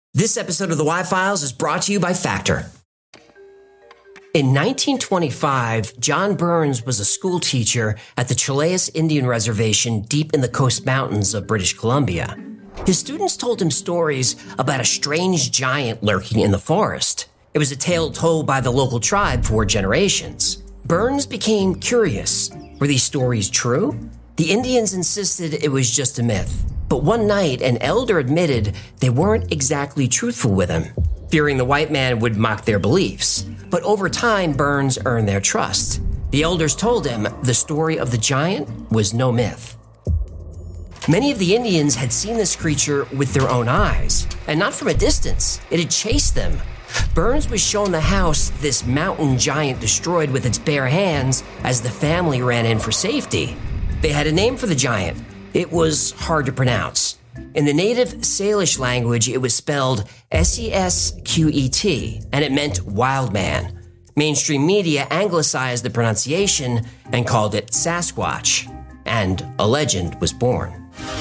This episode of the Y-Files is brought to you by Factor. In 1925, John Burns was a school teacher at the Chehalis Indian Reservation deep in the Coast Mountains of British Columbia. His students told him stories about a strange giant lurking in the forest. It was a tale told by the local tribe for generations. Burns became curious. Were these stories true? The Indians insisted it was just a myth. But one night, an elder admitted they weren't exactly truthful with him, fearing the white man would mock their beliefs. But over time, Burns earned their trust. The elders told him the story of the giant was no myth. Many of the Indians had seen this creature with their own eyes, and not from a distance. It had chased them. Burns was shown the house this mountain giant destroyed with its bare hands as the family ran in for safety. They had a name for the giant. It was hard to pronounce. In the native Salish language, it was spelled Sesquet, and it meant wild man. Mainstream media anglicized the pronunciation and called it Sasquatch, and a legend was born.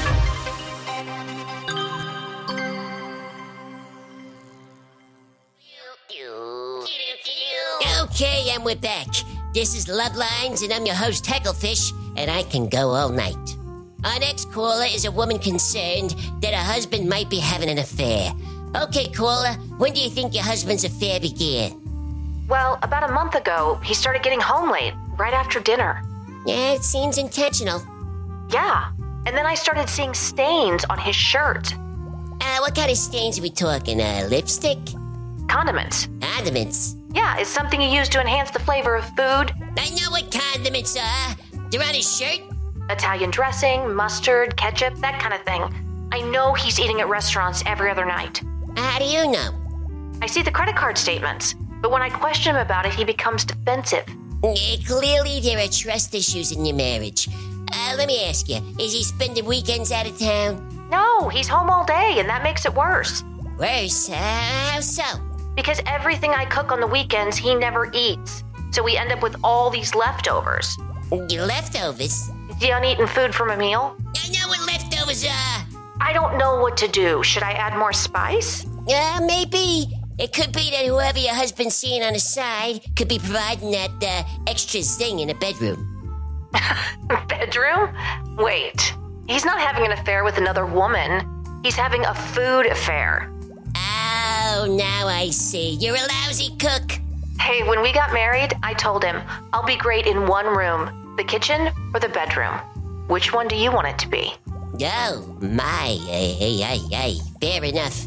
Okay, and we're back. This is Love Lines, and I'm your host, Hecklefish, and I can go all night. Our next caller is a woman concerned that her husband might be having an affair. Okay, caller, when do you think your husband's affair began? Well, about a month ago, he started getting home late, right after dinner. Yeah, it seems intentional. Yeah, and then I started seeing stains on his shirt. What kind of stains are we talking? Lipstick? Condiments. Condiments? Yeah, it's something you use to enhance the flavor of food. I know what condiments are. They're on his shirt? Italian dressing, mustard, ketchup, that kind of thing. I know he's eating at restaurants every other night. How do you know? I see the credit card statements, but when I question him about it, he becomes defensive. Clearly, there are trust issues in your marriage. Let me ask you, is he spending weekends out of town? No, he's home all day, and that makes it worse. Worse? How so? Because everything I cook on the weekends, he never eats. So we end up with all these leftovers. Leftovers? The uneaten food from a meal? I know what leftovers are. I don't know what to do. Should I add more spice? Maybe. It could be that whoever your husband's seeing on the side could be providing that extra zing in the bedroom. Bedroom? Wait. He's not having an affair with another woman. He's having a food affair. Oh, now I see. You're a lousy cook. Hey, when we got married, I told him, I'll be great in one room, the kitchen or the bedroom. Which one do you want it to be? Oh, my. Fair enough.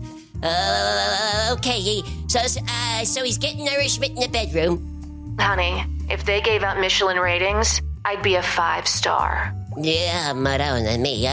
Okay, so he's getting nourishment in the bedroom. Honey, if they gave out Michelin ratings, I'd be a 5-star. Yeah, Madonna me.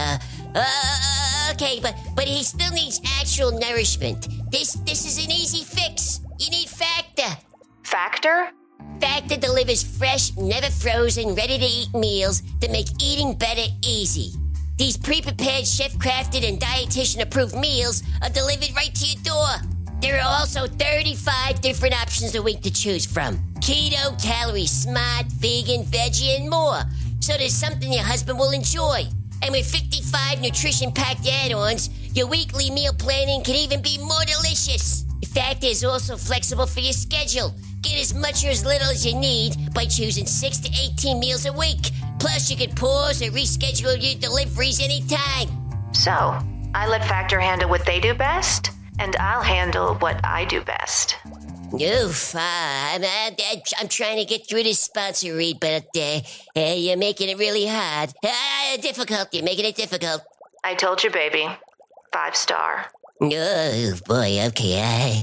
Okay, but he still needs actual nourishment. This is an easy fix. You need Factor. Factor? Factor delivers fresh, never frozen, ready-to-eat meals that make eating better easy. These pre-prepared, chef-crafted, and dietitian-approved meals are delivered right to your door. There are also 35 different options a week to choose from. Keto, calorie smart, vegan, veggie, and more. So there's something your husband will enjoy. And with 55 nutrition-packed add-ons, your weekly meal planning can even be more delicious. Factor is also flexible for your schedule. Get as much or as little as you need by choosing 6 to 18 meals a week. Plus, you can pause or reschedule your deliveries anytime. So, I let Factor handle what they do best, and I'll handle what I do best. Oof, I'm trying to get through this sponsor read, but you're making it really hard. Difficult, you're making it difficult. I told you, baby. 5-star. Oh, boy, okay.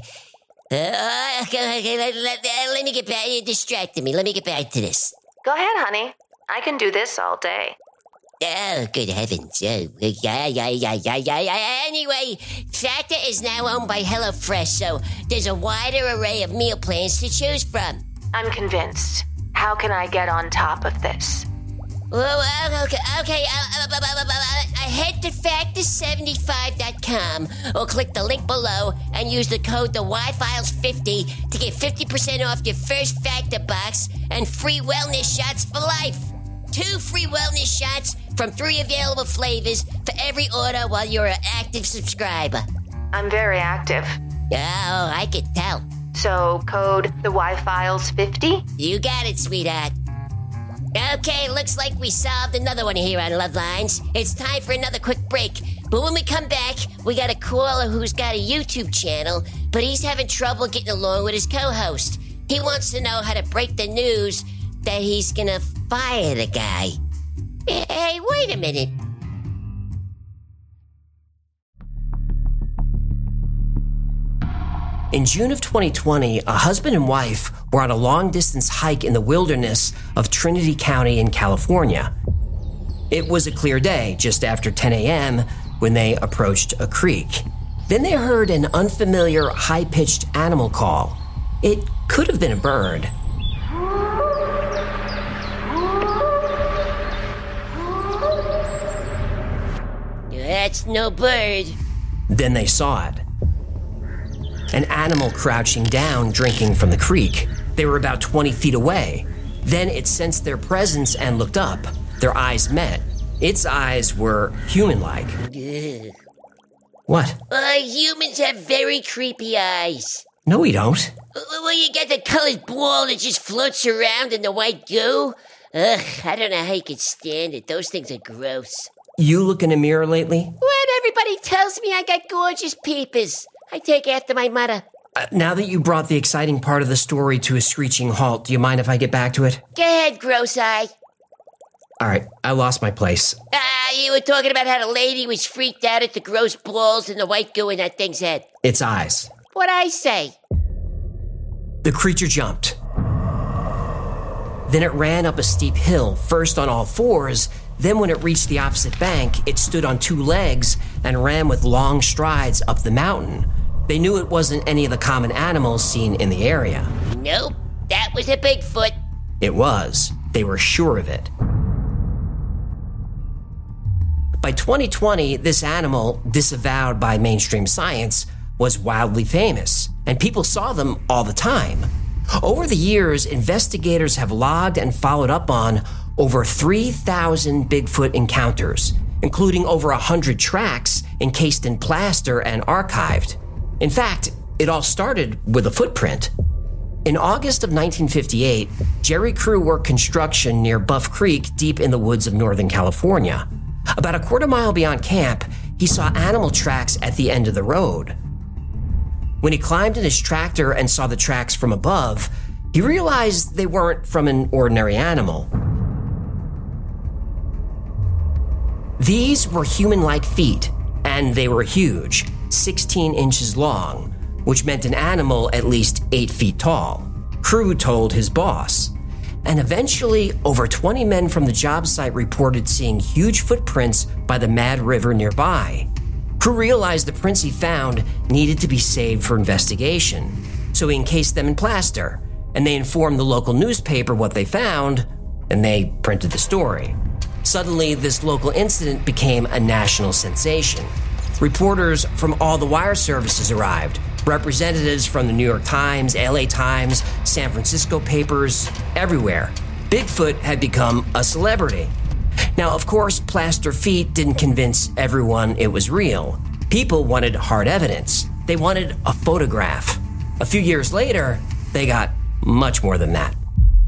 Let me get back. You distracted me. Let me get back to this. Go ahead, honey. I can do this all day. Oh, good heavens. Oh, yeah. Anyway, Factor is now owned by HelloFresh, so there's a wider array of meal plans to choose from. I'm convinced. How can I get on top of this? Okay. Head to Factor75.com or click the link below and use the code TheY-Files50 to get 50% off your first Factor box and free wellness shots for life. 2 free wellness shots from 3 available flavors for every order while you're an active subscriber. I'm very active. Oh, I could tell. So, code the Y-Files 50? You got it, sweetheart. Okay, looks like we solved another one here on Love Lines. It's time for another quick break. But when we come back, we got a caller who's got a YouTube channel, but he's having trouble getting along with his co-host. He wants to know how to break the news that he's gonna fire the guy. Hey, wait a minute. In June of 2020, a husband and wife were on a long-distance hike in the wilderness of Trinity County in California. It was a clear day, just after 10 a.m., when they approached a creek. Then they heard an unfamiliar, high-pitched animal call. It could have been a bird. That's no bird. Then they saw it. An animal crouching down, drinking from the creek. They were about 20 feet away. Then it sensed their presence and looked up. Their eyes met. Its eyes were human-like. Ugh. What? Humans have very creepy eyes. No, we don't. Well, you got the colored ball that just floats around in the white goo. Ugh, I don't know how you can stand it. Those things are gross. You look in a mirror lately? What? Everybody tells me I got gorgeous peepers. I take after my mother. Now that you brought the exciting part of the story to a screeching halt, do you mind if I get back to it? Go ahead, gross eye. All right, I lost my place. You were talking about how the lady was freaked out at the gross balls and the white goo in that thing's head. Its eyes. What'd I say? The creature jumped. Then it ran up a steep hill, first on all fours. Then when it reached the opposite bank, it stood on two legs and ran with long strides up the mountain. They knew it wasn't any of the common animals seen in the area. Nope, that was a Bigfoot. It was. They were sure of it. By 2020, this animal, disavowed by mainstream science, was wildly famous, and people saw them all the time. Over the years, investigators have logged and followed up on over 3,000 Bigfoot encounters, including over 100 tracks encased in plaster and archived. In fact, it all started with a footprint. In August of 1958, Jerry Crew worked construction near Buff Creek, deep in the woods of Northern California. About a quarter mile beyond camp, he saw animal tracks at the end of the road. When he climbed in his tractor and saw the tracks from above, he realized they weren't from an ordinary animal. These were human-like feet, and they were huge, 16 inches long, which meant an animal at least 8 feet tall. Crew told his boss. And eventually, over 20 men from the job site reported seeing huge footprints by the Mad River nearby. Crew realized the prints he found needed to be saved for investigation, so he encased them in plaster, and they informed the local newspaper what they found, and they printed the story. Suddenly, this local incident became a national sensation. Reporters from all the wire services arrived. Representatives from the New York Times, LA Times, San Francisco papers, everywhere. Bigfoot had become a celebrity. Now, of course, plaster feet didn't convince everyone it was real. People wanted hard evidence. They wanted a photograph. A few years later, they got much more than that.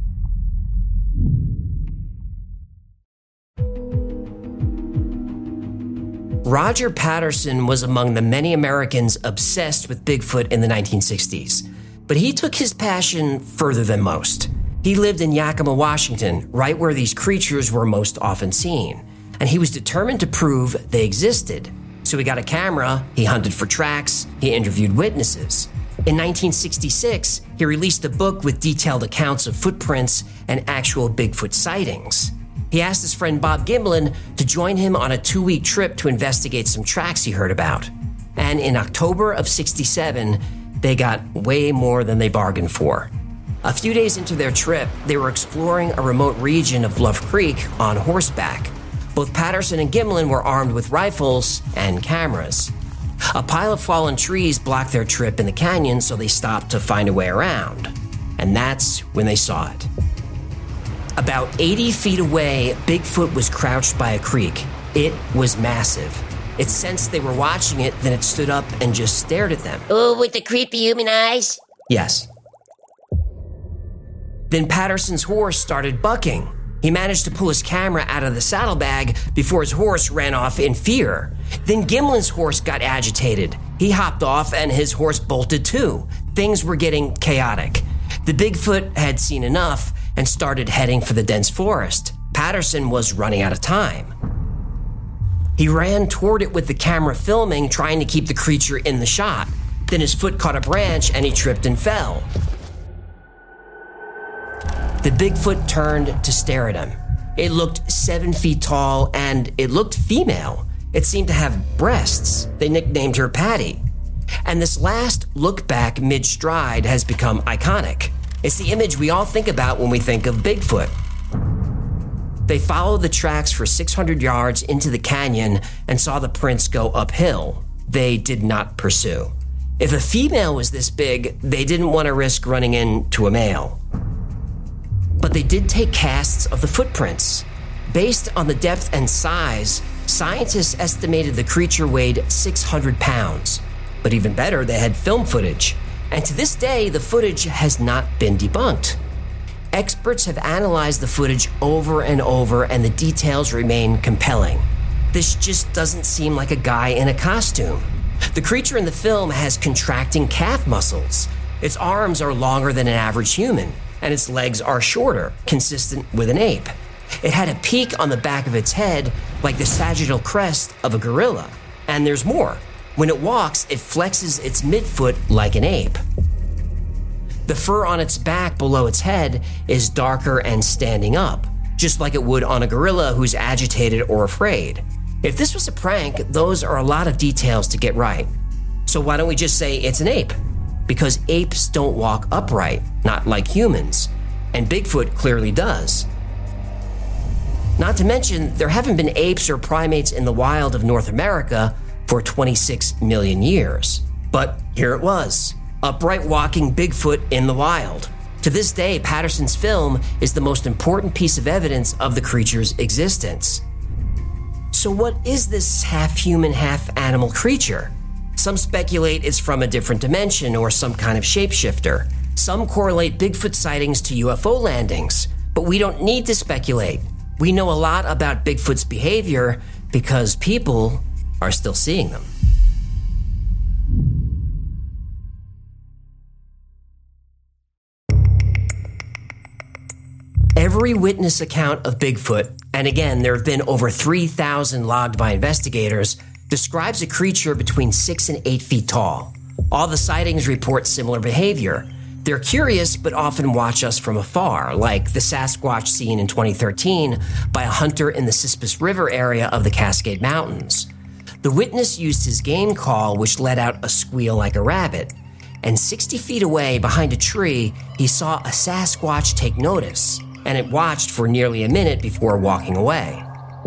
Roger Patterson was among the many Americans obsessed with Bigfoot in the 1960s, but he took his passion further than most. He lived in Yakima, Washington, right where these creatures were most often seen, and he was determined to prove they existed. So he got a camera, he hunted for tracks, he interviewed witnesses. In 1966, he released a book with detailed accounts of footprints and actual Bigfoot sightings. He asked his friend Bob Gimlin to join him on a 2-week trip to investigate some tracks he heard about. And in October of '67, they got way more than they bargained for. A few days into their trip, they were exploring a remote region of Bluff Creek on horseback. Both Patterson and Gimlin were armed with rifles and cameras. A pile of fallen trees blocked their trip in the canyon, so they stopped to find a way around. And that's when they saw it. About 80 feet away, Bigfoot was crouched by a creek. It was massive. It sensed they were watching it, then it stood up and just stared at them. Oh, with the creepy human eyes? Yes. Then Patterson's horse started bucking. He managed to pull his camera out of the saddlebag before his horse ran off in fear. Then Gimlin's horse got agitated. He hopped off and his horse bolted too. Things were getting chaotic. The Bigfoot had seen enough and started heading for the dense forest. Patterson was running out of time. He ran toward it with the camera filming, trying to keep the creature in the shot. Then his foot caught a branch and he tripped and fell. The Bigfoot turned to stare at him. It looked 7 feet tall and it looked female. It seemed to have breasts. They nicknamed her Patty. And this last look back mid-stride has become iconic. It's the image we all think about when we think of Bigfoot. They followed the tracks for 600 yards into the canyon and saw the prints go uphill. They did not pursue. If a female was this big, they didn't want to risk running into a male. But they did take casts of the footprints. Based on the depth and size, scientists estimated the creature weighed 600 pounds. But even better, they had film footage. And to this day, the footage has not been debunked. Experts have analyzed the footage over and over, and the details remain compelling. This just doesn't seem like a guy in a costume. The creature in the film has contracting calf muscles. Its arms are longer than an average human, and its legs are shorter, consistent with an ape. It had a peak on the back of its head, like the sagittal crest of a gorilla. And there's more. When it walks, it flexes its midfoot like an ape. The fur on its back below its head is darker and standing up, just like it would on a gorilla who's agitated or afraid. If this was a prank, those are a lot of details to get right. So why don't we just say it's an ape? Because apes don't walk upright, not like humans, and Bigfoot clearly does. Not to mention, there haven't been apes or primates in the wild of North America for 26 million years. But here it was, upright walking Bigfoot in the wild. To this day, Patterson's film is the most important piece of evidence of the creature's existence. So what is this half-human, half-animal creature? Some speculate it's from a different dimension or some kind of shapeshifter. Some correlate Bigfoot sightings to UFO landings, but we don't need to speculate. We know a lot about Bigfoot's behavior because people are still seeing them. Every witness account of Bigfoot, and again, there have been over 3,000 logged by investigators, describes a creature between 6 and 8 feet tall. All the sightings report similar behavior. They're curious, but often watch us from afar, like the Sasquatch seen in 2013 by a hunter in the Cispus River area of the Cascade Mountains. The witness used his game call, which let out a squeal like a rabbit. And 60 feet away, behind a tree, he saw a Sasquatch take notice, and it watched for nearly a minute before walking away.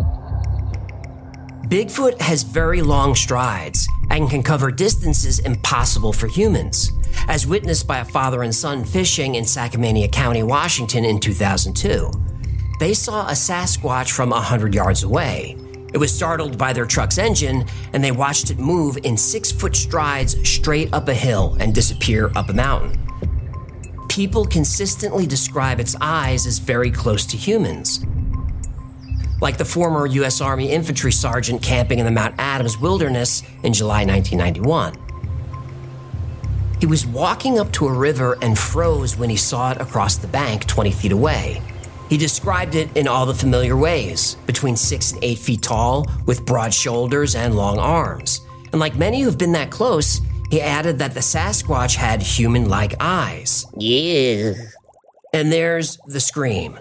Bigfoot has very long strides and can cover distances impossible for humans, as witnessed by a father and son fishing in Sacramento County, Washington in 2002. They saw a Sasquatch from 100 yards away. It was startled by their truck's engine, and they watched it move in 6-foot strides straight up a hill and disappear up a mountain. People consistently describe its eyes as very close to humans, like the former U.S. Army infantry sergeant camping in the Mount Adams wilderness in July 1991. He was walking up to a river and froze when he saw it across the bank 20 feet away. He described it in all the familiar ways, between 6 and 8 feet tall, with broad shoulders and long arms. And like many who've been that close, he added that the Sasquatch had human-like eyes. Yeah. And there's the scream.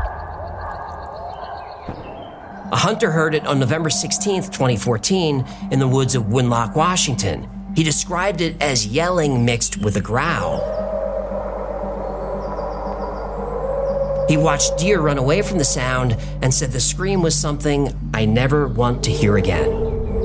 A hunter heard it on November 16th, 2014, in the woods of Winlock, Washington. He described it as yelling mixed with a growl. He watched deer run away from the sound and said the scream was something I never want to hear again.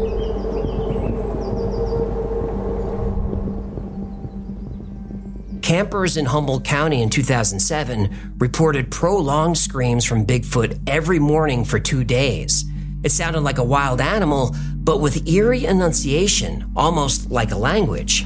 Campers in Humboldt County in 2007 reported prolonged screams from Bigfoot every morning for 2 days. It sounded like a wild animal, but with eerie enunciation, almost like a language.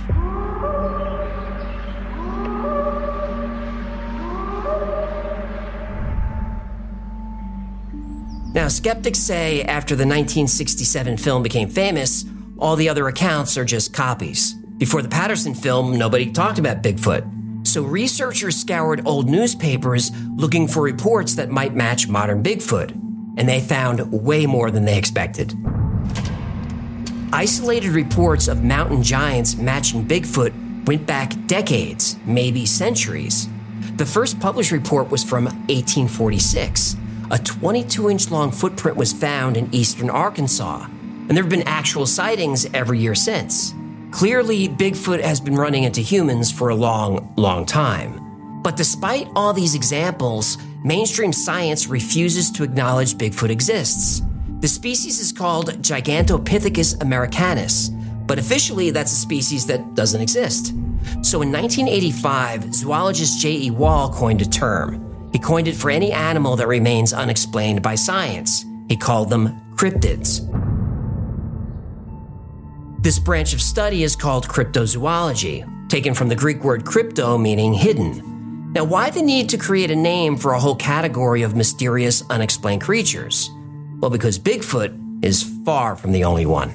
Now, skeptics say after the 1967 film became famous, all the other accounts are just copies. Before the Patterson film, nobody talked about Bigfoot. So researchers scoured old newspapers looking for reports that might match modern Bigfoot, and they found way more than they expected. Isolated reports of mountain giants matching Bigfoot went back decades, maybe centuries. The first published report was from 1846. A 22-inch long footprint was found in eastern Arkansas, and there have been actual sightings every year since. Clearly, Bigfoot has been running into humans for a long, long time. But despite all these examples, mainstream science refuses to acknowledge Bigfoot exists. The species is called Gigantopithecus americanus, but officially that's a species that doesn't exist. So in 1985, zoologist J.E. Wall coined a term. He coined it for any animal that remains unexplained by science. He called them cryptids. This branch of study is called cryptozoology, taken from the Greek word crypto, meaning hidden. Now, why the need to create a name for a whole category of mysterious, unexplained creatures? Well, because Bigfoot is far from the only one.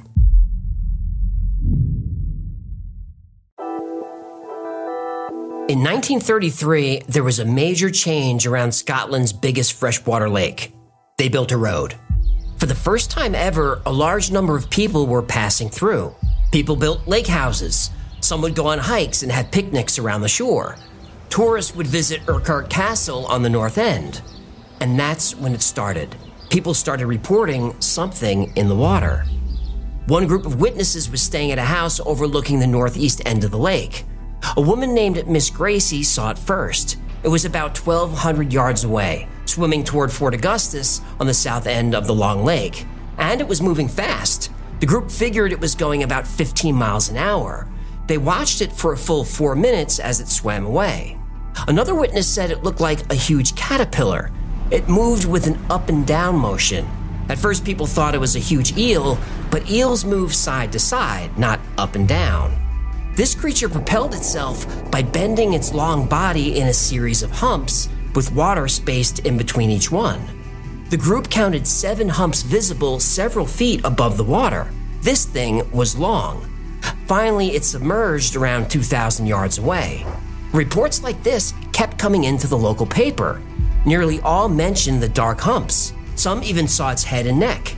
In 1933, there was a major change around Scotland's biggest freshwater lake. They built a road. For the first time ever, a large number of people were passing through. People built lake houses. Some would go on hikes and have picnics around the shore. Tourists would visit Urquhart Castle on the north end. And that's when it started. People started reporting something in the water. One group of witnesses was staying at a house overlooking the northeast end of the lake. A woman named Miss Gracie saw it first. It was about 1,200 yards away, swimming toward Fort Augustus on the south end of the Long Lake. And it was moving fast. The group figured it was going about 15 miles an hour. They watched it for a full 4 minutes as it swam away. Another witness said it looked like a huge caterpillar. It moved with an up and down motion. At first, people thought it was a huge eel, but eels move side to side, not up and down. This creature propelled itself by bending its long body in a series of humps, with water spaced in between each one. The group counted 7 humps visible several feet above the water. This thing was long. Finally, it submerged around 2,000 yards away. Reports like this kept coming into the local paper. Nearly all mentioned the dark humps. Some even saw its head and neck.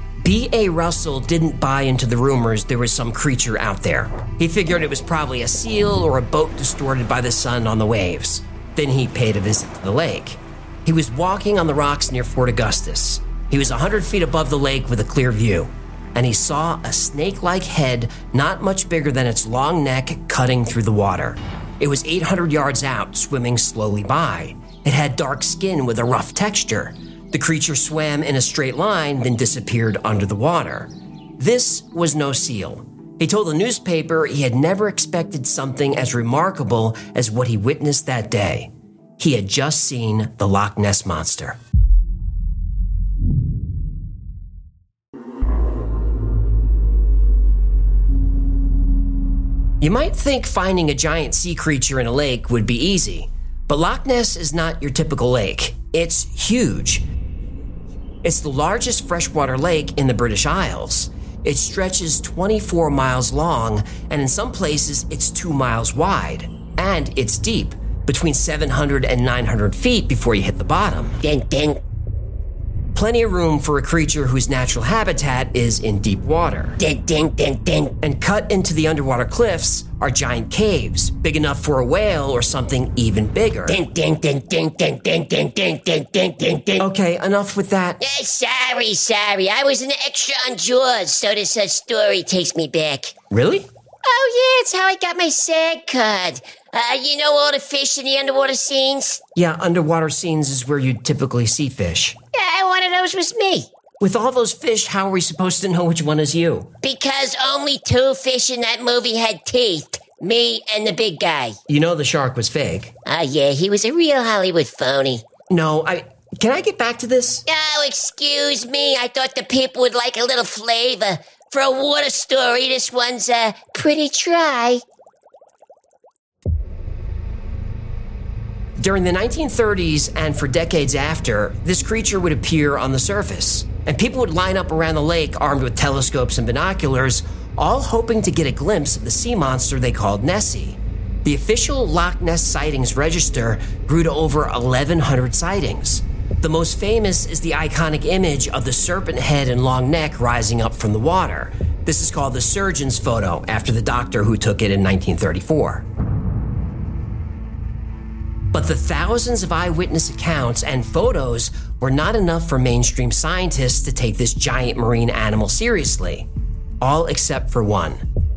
B.A. Russell didn't buy into the rumors there was some creature out there. He figured it was probably a seal or a boat distorted by the sun on the waves. Then he paid a visit to the lake. He was walking on the rocks near Fort Augustus. He was 100 feet above the lake with a clear view, and he saw a snake-like head not much bigger than its long neck cutting through the water. It was 800 yards out, swimming slowly by. It had dark skin with a rough texture. The creature swam in a straight line, then disappeared under the water. This was no seal. He told the newspaper he had never expected something as remarkable as what he witnessed that day. He had just seen the Loch Ness Monster. You might think finding a giant sea creature in a lake would be easy, but Loch Ness is not your typical lake. It's huge. It's the largest freshwater lake in the British Isles. It stretches 24 miles long, and in some places it's 2 miles wide. And it's deep, between 700 and 900 feet before you hit the bottom. Ding, ding. Plenty of room for a creature whose natural habitat is in deep water. Ding, ding, ding, ding. And cut into the underwater cliffs are giant caves, big enough for a whale or something even bigger. Ding, ding, ding, ding, ding, ding, ding, ding, ding, ding, ding, ding. Okay, enough with that. Sorry. I was an extra on Jaws, so this story takes me back. Really? Oh, yeah, it's how I got my SAG card. You know all the fish in the underwater scenes? Yeah, underwater scenes is where you typically see fish. Yeah, one of those was me. With all those fish, how are we supposed to know which one is you? Because only 2 fish in that movie had teeth. Me and the big guy. You know the shark was fake. Oh, yeah, he was a real Hollywood phony. No, Can I get back to this? Oh, excuse me. I thought the people would like a little flavor. for a water story, this one's pretty dry. During the 1930s and for decades after, this creature would appear on the surface, and people would line up around the lake armed with telescopes and binoculars, all hoping to get a glimpse of the sea monster they called Nessie. The official Loch Ness sightings register grew to over 1,100 sightings. The most famous is the iconic image of the serpent head and long neck rising up from the water. This is called the surgeon's photo, after the doctor who took it in 1934. But the thousands of eyewitness accounts and photos were not enough for mainstream scientists to take this giant marine animal seriously. All except for one.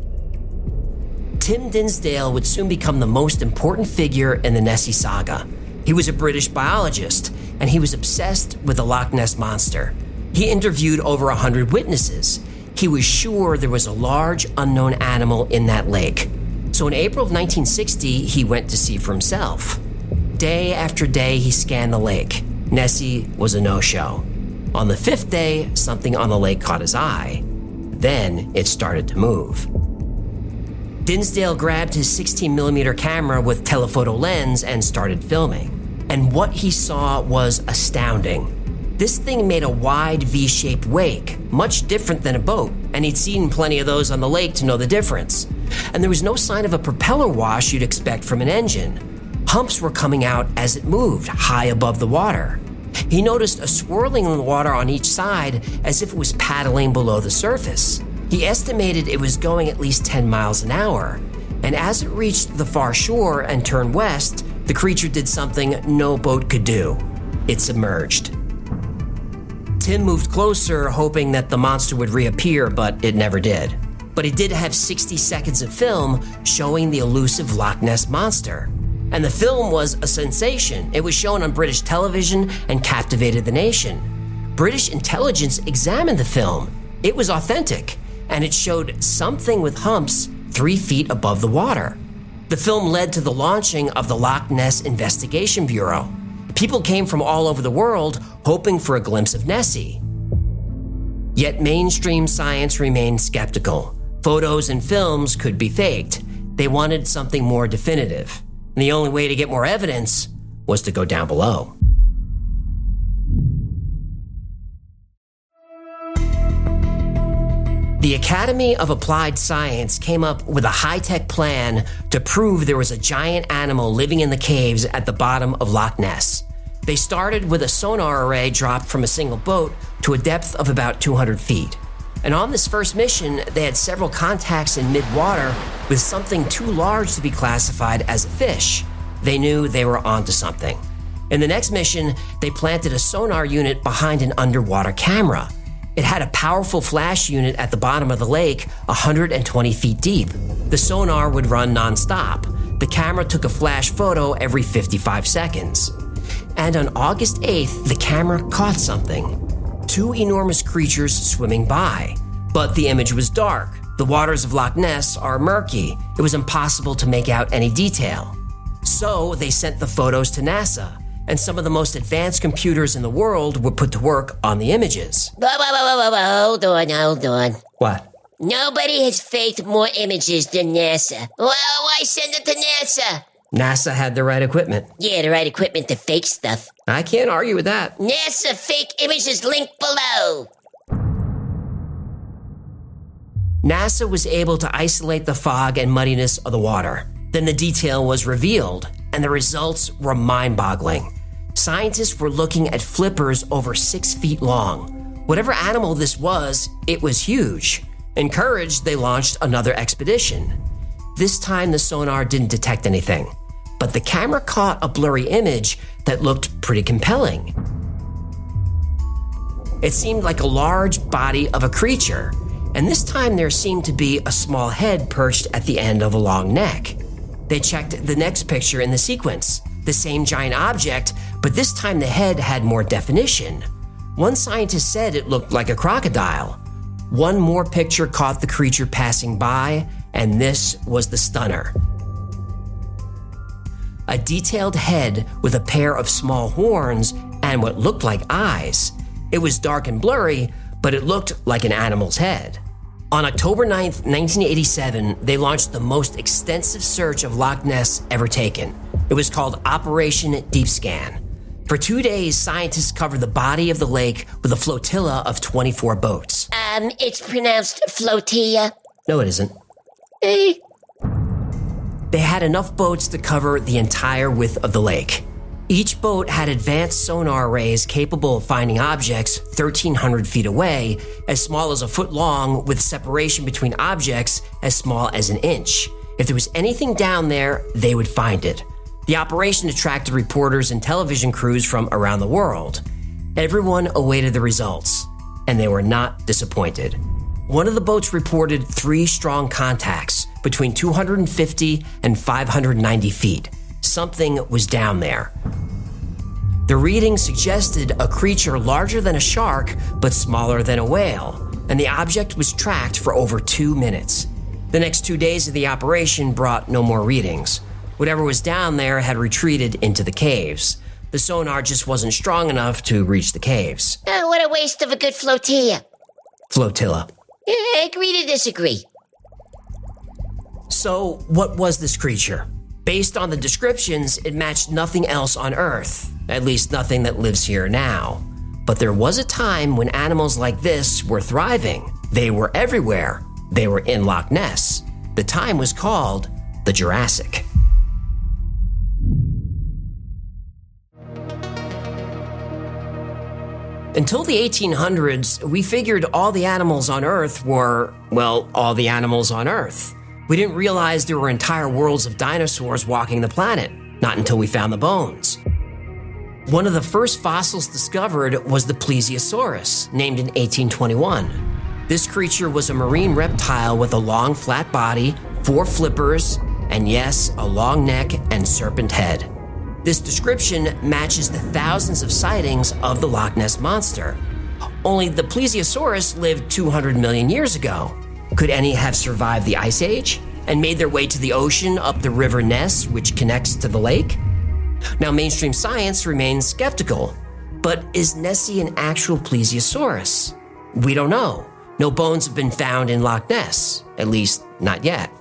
Tim Dinsdale would soon become the most important figure in the Nessie saga. He was a British biologist, and he was obsessed with the Loch Ness Monster. He interviewed over 100 witnesses. He was sure there was a large, unknown animal in that lake. So in April of 1960, he went to see for himself. Day after day, he scanned the lake. Nessie was a no-show. On the 5th day, something on the lake caught his eye. Then it started to move. Dinsdale grabbed his 16mm camera with telephoto lens and started filming. And what he saw was astounding. This thing made a wide V-shaped wake, much different than a boat, and he'd seen plenty of those on the lake to know the difference. And there was no sign of a propeller wash you'd expect from an engine. Humps were coming out as it moved, high above the water. He noticed a swirling in the water on each side as if it was paddling below the surface. He estimated it was going at least 10 miles an hour. And as it reached the far shore and turned west, the creature did something no boat could do. It submerged. Tim moved closer, hoping that the monster would reappear, but it never did. But he did have 60 seconds of film showing the elusive Loch Ness Monster. And the film was a sensation. It was shown on British television and captivated the nation. British intelligence examined the film. It was authentic, and it showed something with humps 3 feet above the water. The film led to the launching of the Loch Ness Investigation Bureau. People came from all over the world hoping for a glimpse of Nessie. Yet mainstream science remained skeptical. Photos and films could be faked. They wanted something more definitive. And the only way to get more evidence was to go down below. The Academy of Applied Science came up with a high-tech plan to prove there was a giant animal living in the caves at the bottom of Loch Ness. They started with a sonar array dropped from a single boat to a depth of about 200 feet. And on this first mission, they had several contacts in mid-water with something too large to be classified as a fish. They knew they were onto something. In the next mission, they planted a sonar unit behind an underwater camera. It had a powerful flash unit at the bottom of the lake, 120 feet deep. The sonar would run nonstop. The camera took a flash photo every 55 seconds. And on August 8th, the camera caught something. 2 enormous creatures swimming by. But the image was dark. The waters of Loch Ness are murky. It was impossible to make out any detail. So they sent the photos to NASA, and some of the most advanced computers in the world were put to work on the images. Hold on. What? Nobody has faked more images than NASA. Well, why send it to NASA? NASA had the right equipment. Yeah, the right equipment to fake stuff. I can't argue with that. NASA fake images link below. NASA was able to isolate the fog and muddiness of the water. Then the detail was revealed, and the results were mind-boggling. Scientists were looking at flippers over 6 feet long. Whatever animal this was, it was huge. Encouraged, they launched another expedition. This time the sonar didn't detect anything, but the camera caught a blurry image that looked pretty compelling. It seemed like a large body of a creature, and this time there seemed to be a small head perched at the end of a long neck. They checked the next picture in the sequence, the same giant object, but this time the head had more definition. One scientist said it looked like a crocodile. One more picture caught the creature passing by, and this was the stunner. A detailed head with a pair of small horns and what looked like eyes. It was dark and blurry, but it looked like an animal's head. On October 9th, 1987, they launched the most extensive search of Loch Ness ever taken. It was called Operation Deep Scan. For 2 days, scientists covered the body of the lake with a flotilla of 24 boats. It's pronounced flotilla. No, it isn't. Eh? They had enough boats to cover the entire width of the lake. Each boat had advanced sonar arrays capable of finding objects 1,300 feet away, as small as a foot long, with separation between objects as small as an inch. If there was anything down there, they would find it. The operation attracted reporters and television crews from around the world. Everyone awaited the results, and they were not disappointed. One of the boats reported 3 strong contacts between 250 and 590 feet. Something was down there. The reading suggested a creature larger than a shark but smaller than a whale, and the object was tracked for over 2 minutes. The next 2 days of the operation brought no more readings. Whatever was down there had retreated into the caves. The sonar just wasn't strong enough to reach the caves. Oh, what a waste of a good flotilla. Flotilla. Agree to disagree. So, what was this creature? Based on the descriptions, it matched nothing else on Earth, at least nothing that lives here now. But there was a time when animals like this were thriving. They were everywhere. They were in Loch Ness. The time was called the Jurassic. Until the 1800s, we figured all the animals on Earth were, well, all the animals on Earth. We didn't realize there were entire worlds of dinosaurs walking the planet, not until we found the bones. One of the first fossils discovered was the Plesiosaurus, named in 1821. This creature was a marine reptile with a long, flat body, 4 flippers, and yes, a long neck and serpent head. This description matches the thousands of sightings of the Loch Ness Monster. Only the Plesiosaurus lived 200 million years ago. Could any have survived the Ice Age and made their way to the ocean up the River Ness, which connects to the lake? Now, mainstream science remains skeptical. But is Nessie an actual Plesiosaurus? We don't know. No bones have been found in Loch Ness, at least not yet.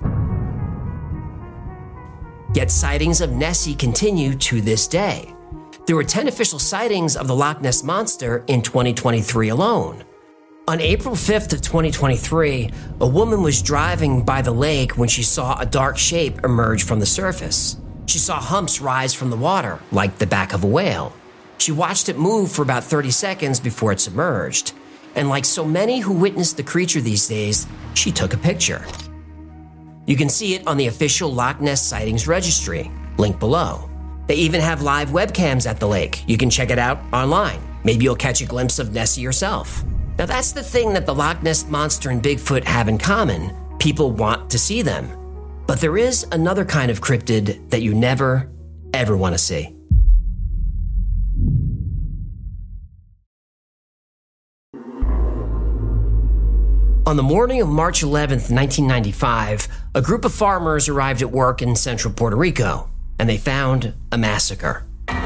Yet sightings of Nessie continue to this day. There were 10 official sightings of the Loch Ness Monster in 2023 alone. On April 5th of 2023, a woman was driving by the lake when she saw a dark shape emerge from the surface. She saw humps rise from the water, like the back of a whale. She watched it move for about 30 seconds before it submerged. And like so many who witness the creature these days, she took a picture. You can see it on the official Loch Ness Sightings Registry, link below. They even have live webcams at the lake. You can check it out online. Maybe you'll catch a glimpse of Nessie yourself. Now that's the thing that the Loch Ness Monster and Bigfoot have in common. People want to see them. But there is another kind of cryptid that you never, ever want to see. On the morning of March 11th, 1995, a group of farmers arrived at work in central Puerto Rico, and they found a massacre.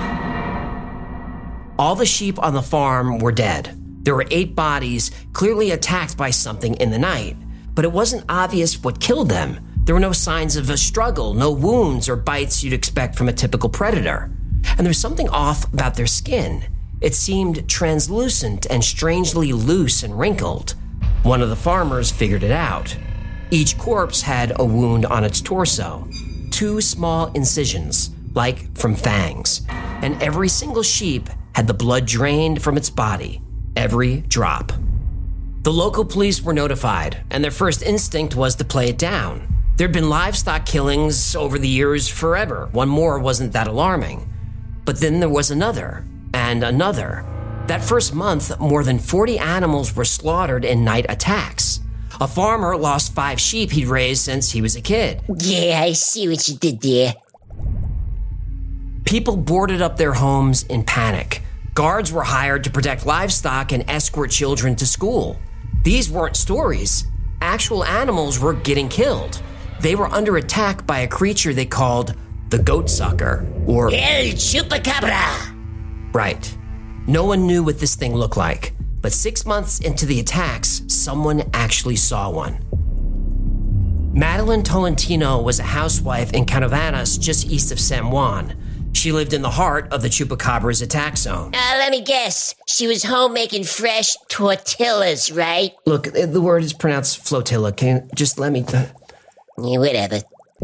All the sheep on the farm were dead. There were 8 bodies, clearly attacked by something in the night, but it wasn't obvious what killed them. There were no signs of a struggle, no wounds or bites you'd expect from a typical predator. And there was something off about their skin. It seemed translucent and strangely loose and wrinkled. One of the farmers figured it out. Each corpse had a wound on its torso, 2 small incisions, like from fangs, and every single sheep had the blood drained from its body, every drop. The local police were notified, and their first instinct was to play it down. There'd been livestock killings over the years forever. One more wasn't that alarming. But then there was another, and another. That first month, more than 40 animals were slaughtered in night attacks. A farmer lost 5 sheep he'd raised since he was a kid. Yeah, I see what you did there. People boarded up their homes in panic. Guards were hired to protect livestock and escort children to school. These weren't stories. Actual animals were getting killed. They were under attack by a creature they called the goat sucker, or El Chupacabra. Right. No one knew what this thing looked like. But 6 months into the attacks, someone actually saw one. Madeline Tolentino was a housewife in Canovanas, just east of San Juan. She lived in the heart of the Chupacabra's attack zone. Let me guess. She was home making fresh tortillas, right? Look, the word is pronounced flotilla. Can you just let me... Yeah, whatever.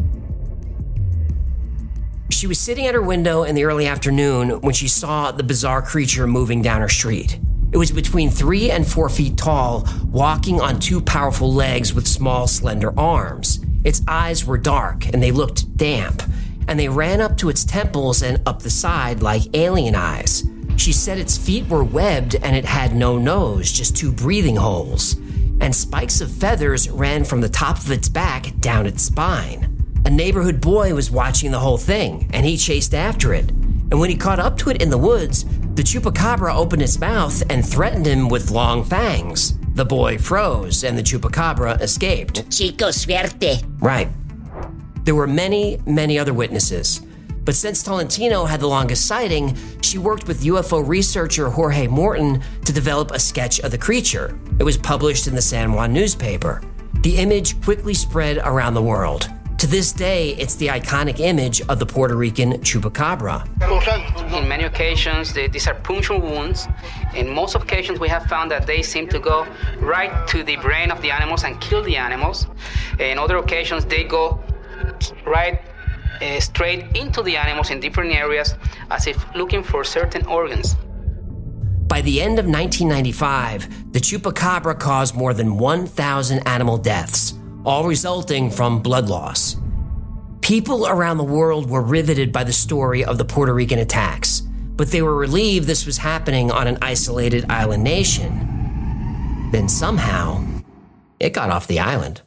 She was sitting at her window in the early afternoon when she saw the bizarre creature moving down her street. It was between 3 and 4 feet tall, walking on 2 powerful legs with small, slender arms. Its eyes were dark, and they looked damp, and they ran up to its temples and up the side like alien eyes. She said its feet were webbed, and it had no nose, just 2 breathing holes. And spikes of feathers ran from the top of its back down its spine. A neighborhood boy was watching the whole thing, and he chased after it. And when he caught up to it in the woods, the Chupacabra opened its mouth and threatened him with long fangs. The boy froze, and the Chupacabra escaped. Chico suerte. Right. There were many, many other witnesses. But since Tolentino had the longest sighting, she worked with UFO researcher Jorge Morton to develop a sketch of the creature. It was published in the San Juan newspaper. The image quickly spread around the world. To this day, it's the iconic image of the Puerto Rican Chupacabra. In many occasions, these are puncture wounds. In most occasions, we have found that they seem to go right to the brain of the animals and kill the animals. In other occasions, they go right straight into the animals in different areas, as if looking for certain organs. By the end of 1995, the Chupacabra caused more than 1,000 animal deaths, all resulting from blood loss. People around the world were riveted by the story of the Puerto Rican attacks, but they were relieved this was happening on an isolated island nation. Then somehow, it got off the island.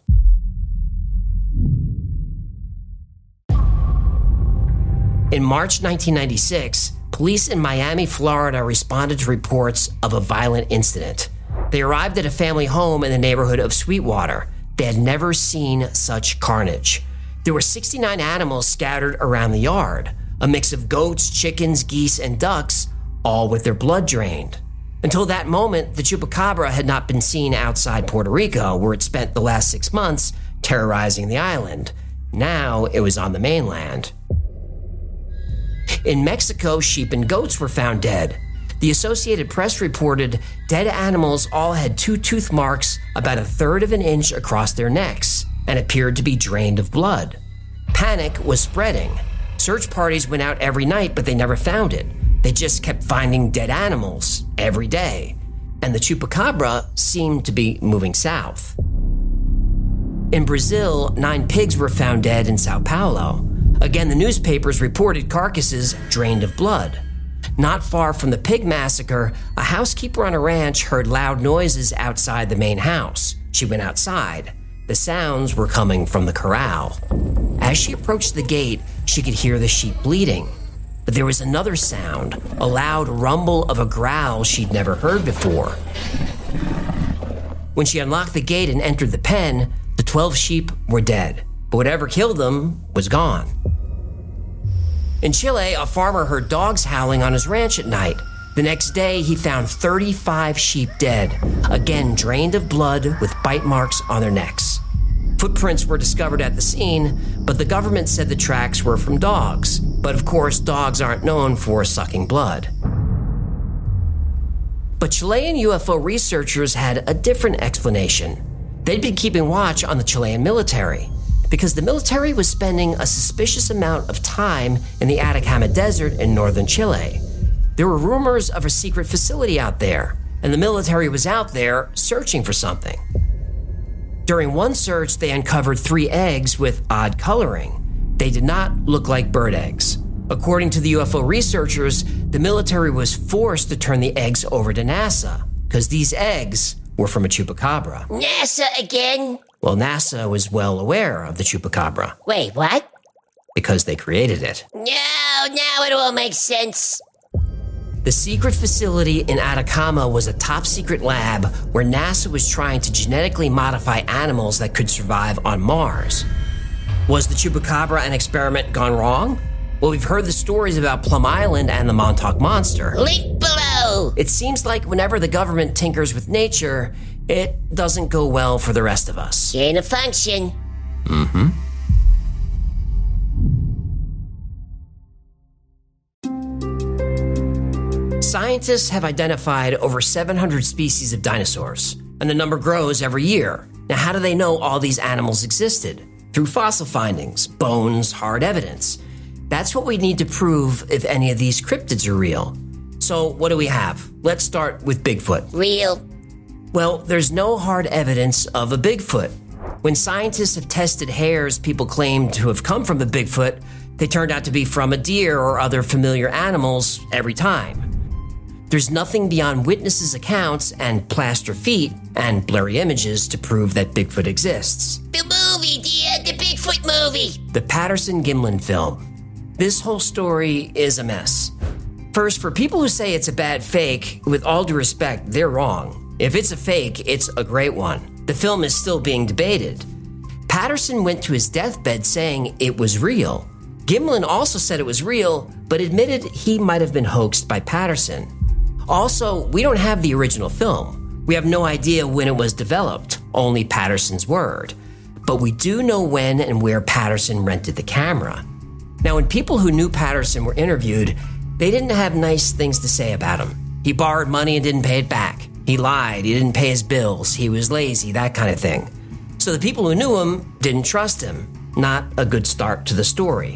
In March 1996, police in Miami, Florida responded to reports of a violent incident. They arrived at a family home in the neighborhood of Sweetwater. They had never seen such carnage. There were 69 animals scattered around the yard, a mix of goats, chickens, geese, and ducks, all with their blood drained. Until that moment, the Chupacabra had not been seen outside Puerto Rico, where it spent the last 6 months terrorizing the island. Now it was on the mainland. In Mexico, sheep and goats were found dead. The Associated Press reported dead animals all had 2 tooth marks about 1/3 of an inch across their necks and appeared to be drained of blood. Panic was spreading. Search parties went out every night, but they never found it. They just kept finding dead animals every day, and the Chupacabra seemed to be moving south. In Brazil, 9 pigs were found dead in Sao Paulo. Again, the newspapers reported carcasses drained of blood. Not far from the pig massacre, a housekeeper on a ranch heard loud noises outside the main house. She went outside. The sounds were coming from the corral. As she approached the gate, she could hear the sheep bleating. But there was another sound, a loud rumble of a growl she'd never heard before. When she unlocked the gate and entered the pen, the 12 sheep were dead. But whatever killed them was gone. In Chile, a farmer heard dogs howling on his ranch at night. The next day, he found 35 sheep dead, again drained of blood with bite marks on their necks. Footprints were discovered at the scene, but the government said the tracks were from dogs. But of course, dogs aren't known for sucking blood. But Chilean UFO researchers had a different explanation. They'd been keeping watch on the Chilean military, because the military was spending a suspicious amount of time in the Atacama Desert in northern Chile. There were rumors of a secret facility out there, and the military was out there searching for something. During one search, they uncovered 3 eggs with odd coloring. They did not look like bird eggs. According to the UFO researchers, the military was forced to turn the eggs over to NASA, because these eggs were from a Chupacabra. NASA again? Well, NASA was well aware of the Chupacabra. Wait, what? Because they created it. No, now it all makes sense. The secret facility in Atacama was a top-secret lab where NASA was trying to genetically modify animals that could survive on Mars. Was the Chupacabra an experiment gone wrong? Well, we've heard the stories about Plum Island and the Montauk Monster. Link below. No! It seems like whenever the government tinkers with nature, it doesn't go well for the rest of us. Gain of function. Mm-hmm. Scientists have identified over 700 species of dinosaurs, and the number grows every year. Now, how do they know all these animals existed? Through fossil findings, bones, hard evidence. That's what we need to prove if any of these cryptids are real. So, what do we have? Let's start with Bigfoot. Real. Well, there's no hard evidence of a Bigfoot. When scientists have tested hairs people claim to have come from the Bigfoot, they turned out to be from a deer or other familiar animals every time. There's nothing beyond witnesses' accounts and plaster feet and blurry images to prove that Bigfoot exists. The movie, dear, the Bigfoot movie. The Patterson-Gimlin film. This whole story is a mess. First, for people who say it's a bad fake, with all due respect, they're wrong. If it's a fake, it's a great one. The film is still being debated. Patterson went to his deathbed saying it was real. Gimlin also said it was real, but admitted he might have been hoaxed by Patterson. Also, we don't have the original film. We have no idea when it was developed, only Patterson's word. But we do know when and where Patterson rented the camera. Now, when people who knew Patterson were interviewed, they didn't have nice things to say about him. He borrowed money and didn't pay it back. He lied, he didn't pay his bills, he was lazy, that kind of thing. So the people who knew him didn't trust him. Not a good start to the story.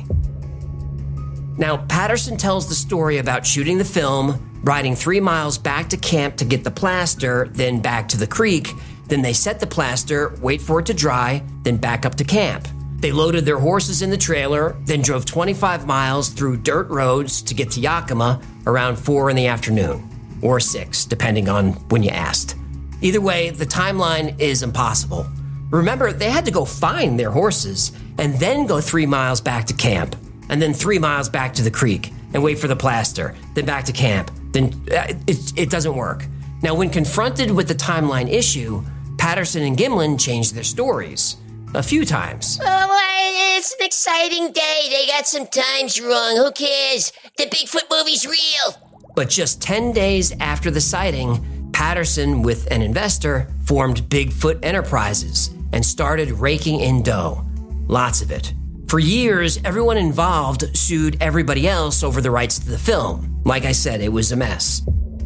Now, Patterson tells the story about shooting the film, riding 3 miles back to camp to get the plaster, then back to the creek. Then they set the plaster, wait for it to dry, then back up to camp. They loaded their horses in the trailer, then drove 25 miles through dirt roads to get to Yakima around 4 in the afternoon, or 6, depending on when you asked. Either way, the timeline is impossible. Remember, they had to go find their horses and then go 3 miles back to camp, and then 3 miles back to the creek and wait for the plaster, then back to camp. Then it doesn't work. Now, when confronted with the timeline issue, Patterson and Gimlin changed their stories a few times. Oh, it's an exciting day. They got some times wrong. Who cares? The Bigfoot movie's real. But just 10 days after the sighting, Patterson, with an investor, formed Bigfoot Enterprises and started raking in dough. Lots of it. For years, everyone involved sued everybody else over the rights to the film. Like I said, it was a mess.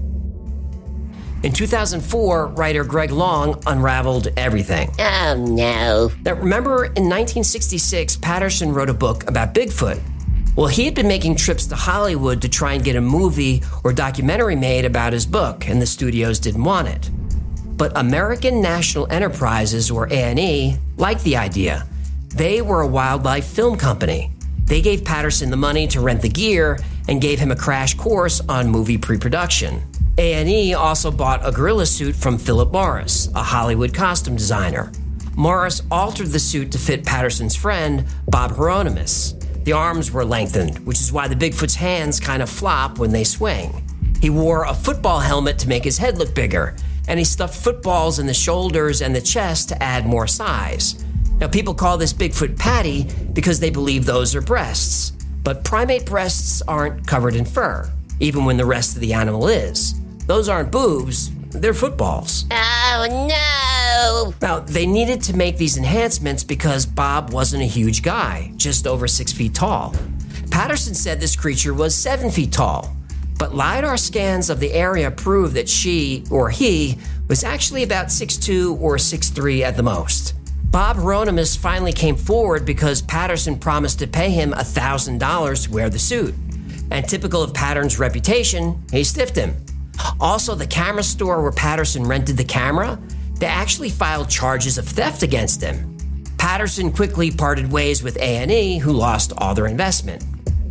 In 2004, writer Greg Long unraveled everything. Oh, no. Now, remember, in 1966, Patterson wrote a book about Bigfoot. Well, he had been making trips to Hollywood to try and get a movie or documentary made about his book, and the studios didn't want it. But American National Enterprises, or A&E, liked the idea. They were a wildlife film company. They gave Patterson the money to rent the gear and gave him a crash course on movie pre-production. A&E also bought a gorilla suit from Philip Morris, a Hollywood costume designer. Morris altered the suit to fit Patterson's friend, Bob Hieronymus. The arms were lengthened, which is why the Bigfoot's hands kind of flop when they swing. He wore a football helmet to make his head look bigger, and he stuffed footballs in the shoulders and the chest to add more size. Now, people call this Bigfoot Patty because they believe those are breasts. But primate breasts aren't covered in fur, even when the rest of the animal is. Those aren't boobs, they're footballs. Oh, no. Now, they needed to make these enhancements because Bob wasn't a huge guy, just over 6 feet tall. Patterson said this creature was 7 feet tall, but LiDAR scans of the area proved that she, or he, was actually about 6'2" or 6'3" at the most. Bob Hieronymus finally came forward because Patterson promised to pay him $1,000 to wear the suit. And typical of Patterson's reputation, he stiffed him. Also, the camera store where Patterson rented the camera, they actually filed charges of theft against him. Patterson quickly parted ways with A&E, who lost all their investment.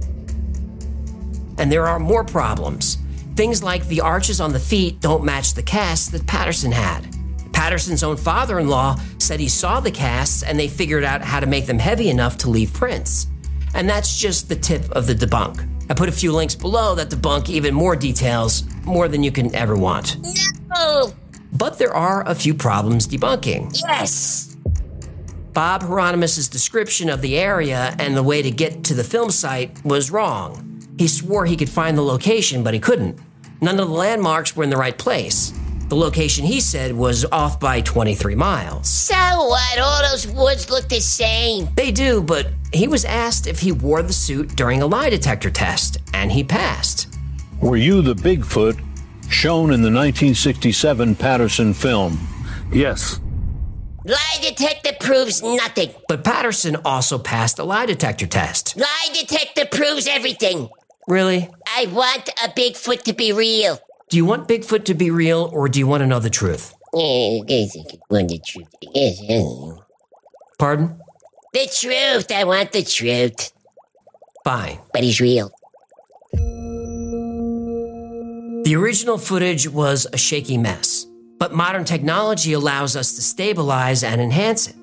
And there are more problems. Things like the arches on the feet don't match the casts that Patterson had. Patterson's own father-in-law said he saw the casts and they figured out how to make them heavy enough to leave prints. And that's just the tip of the debunk. I put a few links below that debunk even more details, more than you can ever want. No! But there are a few problems debunking. Yes! Bob Hieronymus' description of the area and the way to get to the film site was wrong. He swore he could find the location, but he couldn't. None of the landmarks were in the right place. The location, he said, was off by 23 miles. So what? All those woods look the same. They do, but he was asked if he wore the suit during a lie detector test, and he passed. Were you the Bigfoot shown in the 1967 Patterson film? Yes. Lie detector proves nothing. But Patterson also passed a lie detector test. Lie detector proves everything. Really? I want a Bigfoot to be real. Do you want Bigfoot to be real, or do you want to know the truth? I want the truth. Pardon? The truth. I want the truth. Fine. But he's real. The original footage was a shaky mess, but modern technology allows us to stabilize and enhance it.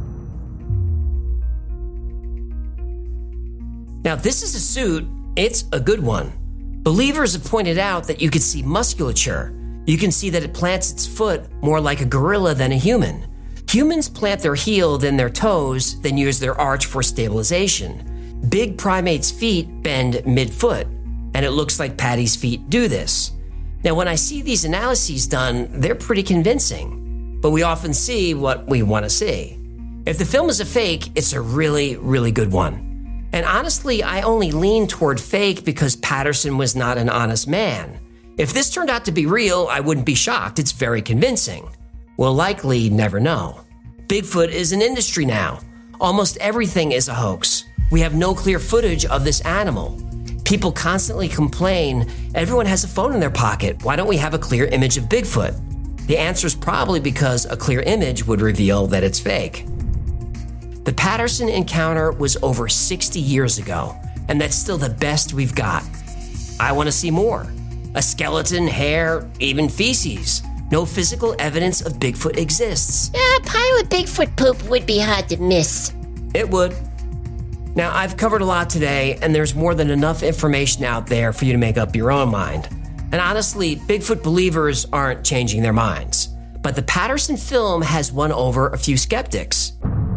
Now, if this is a suit, it's a good one. Believers have pointed out that you can see musculature. You can see that it plants its foot more like a gorilla than a human. Humans plant their heel, then their toes, then use their arch for stabilization. Big primates' feet bend mid-foot, and it looks like Patty's feet do this. Now, when I see these analyses done, they're pretty convincing, but we often see what we want to see. If the film is a fake, it's a really, really good one. And honestly, I only lean toward fake because Patterson was not an honest man. If this turned out to be real, I wouldn't be shocked. It's very convincing. We'll likely never know. Bigfoot is an industry now. Almost everything is a hoax. We have no clear footage of this animal. People constantly complain, everyone has a phone in their pocket. Why don't we have a clear image of Bigfoot? The answer is probably because a clear image would reveal that it's fake. The Patterson encounter was over 60 years ago, and that's still the best we've got. I want to see more. A skeleton, hair, even feces. No physical evidence of Bigfoot exists. A pile of Bigfoot poop would be hard to miss. It would. Now, I've covered a lot today, and there's more than enough information out there for you to make up your own mind. And honestly, Bigfoot believers aren't changing their minds. But the Patterson film has won over a few skeptics.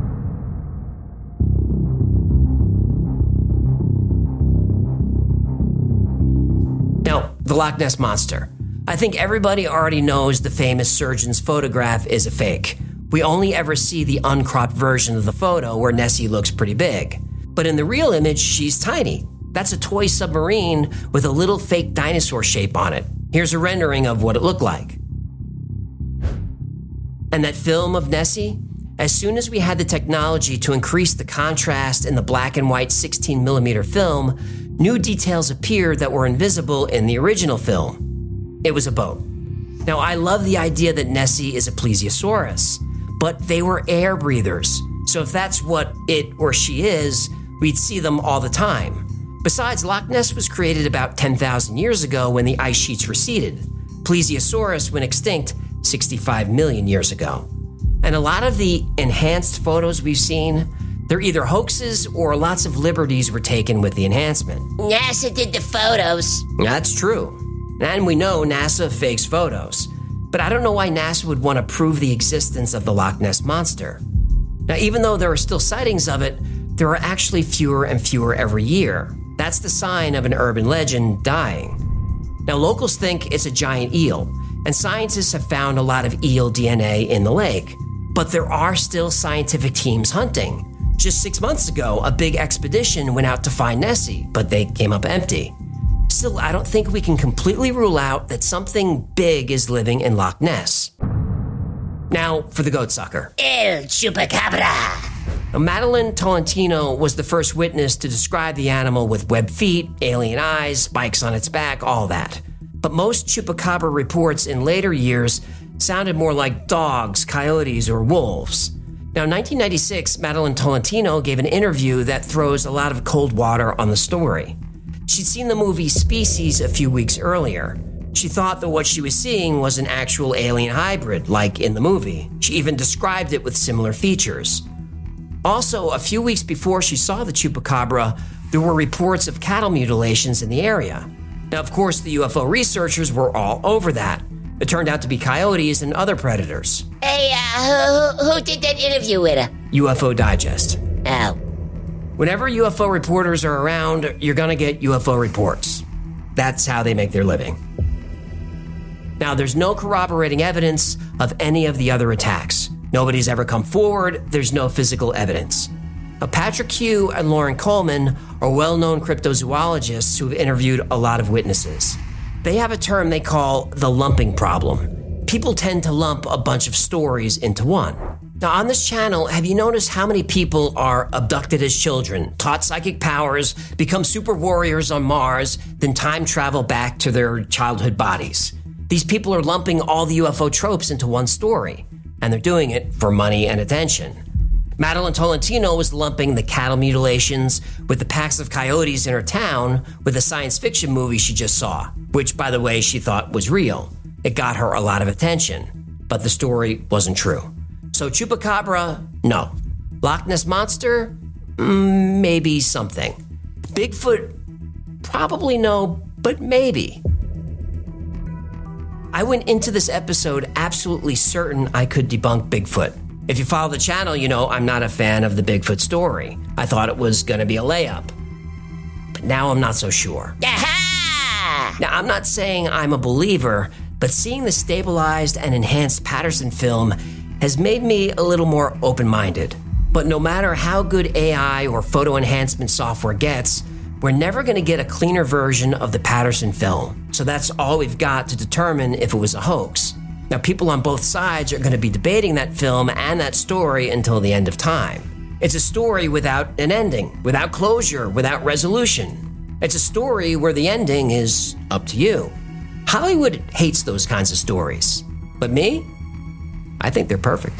Now, the Loch Ness Monster. I think everybody already knows the famous surgeon's photograph is a fake. We only ever see the uncropped version of the photo where Nessie looks pretty big. But in the real image, she's tiny. That's a toy submarine with a little fake dinosaur shape on it. Here's a rendering of what it looked like. And that film of Nessie? As soon as we had the technology to increase the contrast in the black and white 16mm film, new details appeared that were invisible in the original film. It was a boat. Now, I love the idea that Nessie is a plesiosaurus, but they were air breathers. So if that's what it or she is, we'd see them all the time. Besides, Loch Ness was created about 10,000 years ago when the ice sheets receded. Plesiosaurus went extinct 65 million years ago. And a lot of the enhanced photos we've seen, they're either hoaxes or lots of liberties were taken with the enhancement. NASA did the photos. That's true. And we know NASA fakes photos. But I don't know why NASA would want to prove the existence of the Loch Ness Monster. Now, even though there are still sightings of it, there are actually fewer and fewer every year. That's the sign of an urban legend dying. Now, locals think it's a giant eel, and scientists have found a lot of eel DNA in the lake. But there are still scientific teams hunting. Just 6 months ago, a big expedition went out to find Nessie, but they came up empty. Still, I don't think we can completely rule out that something big is living in Loch Ness. Now, for the goat sucker. El Chupacabra. Now, Madeline Tolentino was the first witness to describe the animal with webbed feet, alien eyes, spikes on its back, all that. But most chupacabra reports in later years sounded more like dogs, coyotes, or wolves. Now, in 1996, Madeline Tolentino gave an interview that throws a lot of cold water on the story. She'd seen the movie Species a few weeks earlier. She thought that what she was seeing was an actual alien hybrid, like in the movie. She even described it with similar features. Also, a few weeks before she saw the chupacabra, there were reports of cattle mutilations in the area. Now, of course, the UFO researchers were all over that. It turned out to be coyotes and other predators. Hey, who did that interview with her? UFO Digest. Oh. Whenever UFO reporters are around, you're gonna get UFO reports. That's how they make their living. Now, there's no corroborating evidence of any of the other attacks. Nobody's ever come forward. There's no physical evidence. Now, Patrick Hugh and Lauren Coleman are well-known cryptozoologists who have interviewed a lot of witnesses. They have a term they call the lumping problem. People tend to lump a bunch of stories into one. Now, on this channel, have you noticed how many people are abducted as children, taught psychic powers, become super warriors on Mars, then time travel back to their childhood bodies? These people are lumping all the UFO tropes into one story, and they're doing it for money and attention. Madeline Tolentino was lumping the cattle mutilations with the packs of coyotes in her town with a science fiction movie she just saw, which, by the way, she thought was real. It got her a lot of attention, but the story wasn't true. So Chupacabra, no. Loch Ness Monster, maybe something. Bigfoot, probably no, but maybe. I went into this episode absolutely certain I could debunk Bigfoot. If you follow the channel, you know I'm not a fan of the Bigfoot story. I thought it was going to be a layup. But now I'm not so sure. Aha! Now, I'm not saying I'm a believer, but seeing the stabilized and enhanced Patterson film has made me a little more open-minded. But no matter how good AI or photo enhancement software gets, we're never going to get a cleaner version of the Patterson film. So that's all we've got to determine if it was a hoax. Now, people on both sides are going to be debating that film and that story until the end of time. It's a story without an ending, without closure, without resolution. It's a story where the ending is up to you. Hollywood hates those kinds of stories. But me? I think they're perfect.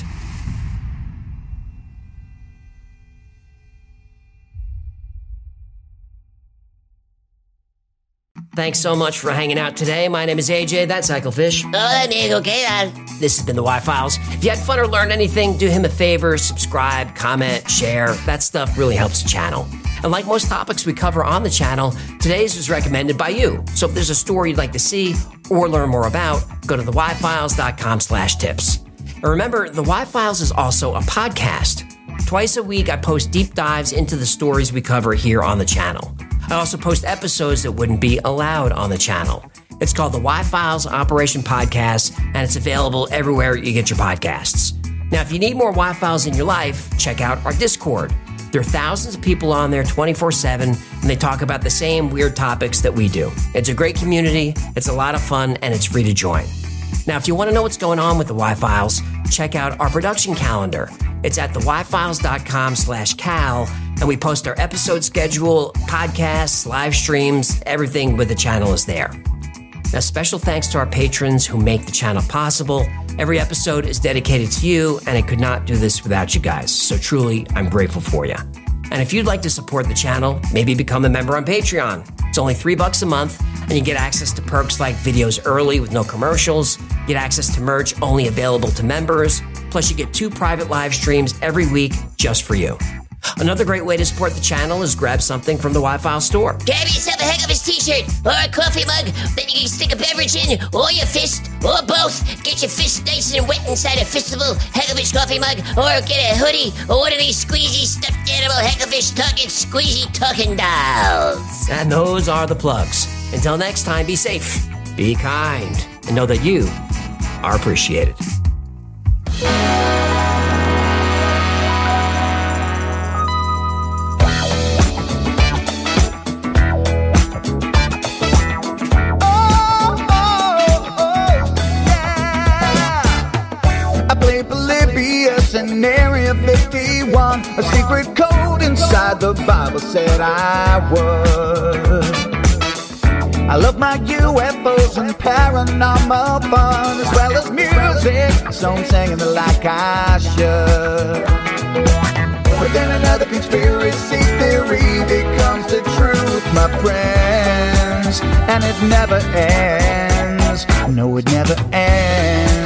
Thanks so much for hanging out today. My name is AJ, that's Cyclefish. Hola, amigo, ¿qué tal? This has been the Y-Files. If you had fun or learned anything, do him a favor, subscribe, comment, share. That stuff really helps the channel. And like most topics we cover on the channel, today's was recommended by you. So if there's a story you'd like to see or learn more about, go to theyfiles.com/tips. And remember, the Y-Files is also a podcast. Twice a week, I post deep dives into the stories we cover here on the channel. I also post episodes that wouldn't be allowed on the channel. It's called the Y-Files Operation Podcast, and it's available everywhere you get your podcasts. Now, if you need more Y-Files in your life, check out our Discord. There are thousands of people on there 24/7, and they talk about the same weird topics that we do. It's a great community, it's a lot of fun, and it's free to join. Now, if you want to know what's going on with the Y-Files, check out our production calendar. It's at theyfiles.com/cal, and we post our episode schedule, podcasts, live streams, everything with the channel is there. Now, special thanks to our patrons who make the channel possible. Every episode is dedicated to you, and I could not do this without you guys. So truly, I'm grateful for you. And if you'd like to support the channel, maybe become a member on Patreon. It's only $3 a month, and you get access to perks like videos early with no commercials, you get access to merch only available to members, plus you get 2 private live streams every week just for you. Another great way to support the channel is grab something from the Y-File store. Grab yourself a Heck of a t-shirt or a coffee mug that you can stick a beverage in, or your fist, or both. Get your fist nice and wet inside a Fistable Hecklefish coffee mug, or get a hoodie, or one of these squeezy stuffed animal Hecklefish talking squeezy talking dolls. And those are the plugs. Until next time, be safe, be kind, and know that you are appreciated. In Area 51, a secret code inside the Bible said I would. I love my UFOs and paranormal fun, as well as music, so I'm singing it like I should. But then another conspiracy theory becomes the truth, my friends, and it never ends. No, it never ends.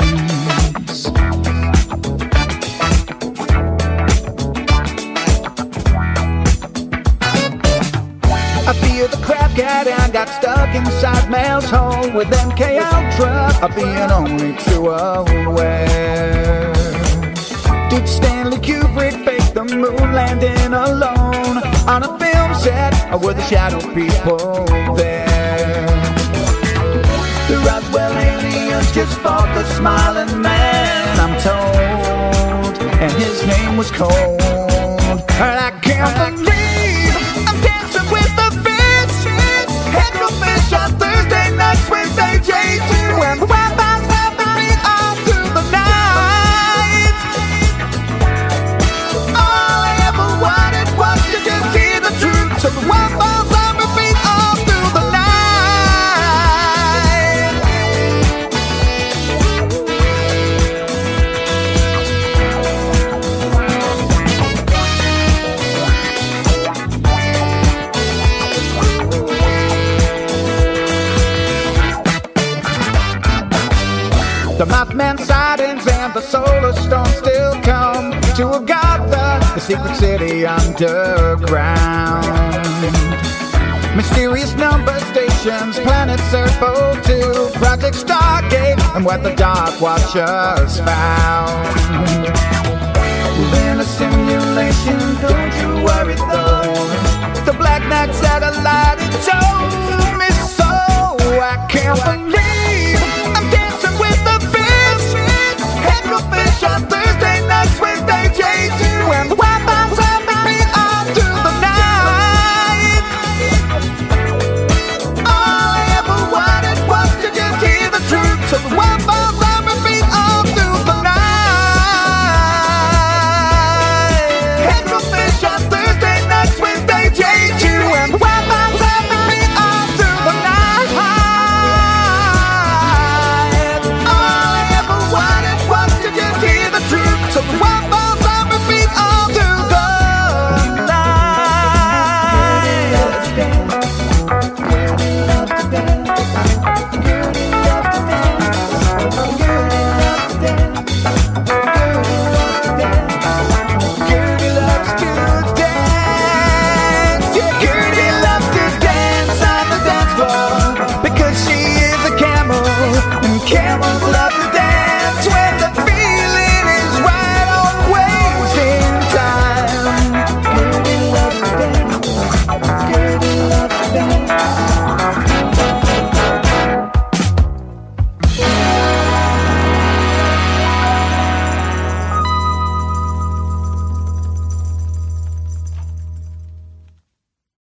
I fear the crap cat and got stuck inside Mel's hole with MK Ultra. I'm being only too aware. Did Stanley Kubrick fake the moon landing alone on a film set, or were the shadow people there? The Roswell aliens just fought the smiling man, I'm told, and his name was Cold. And I can't believe I'm dancing with the fish. Head to fish on Thursday nights with AJ2, and the Wi-Fi's helping me all through the night. All I ever wanted was to just hear the truth, so the Wi-Fi's on repeat all through the night. The Mothman sightings and the solar storm still come to Agatha, the secret city underground. Mysterious number stations, planets Earth 02, Project Stargate, and what the Dark Watchers found. We're in a simulation, don't you worry though. The Black Knight satellite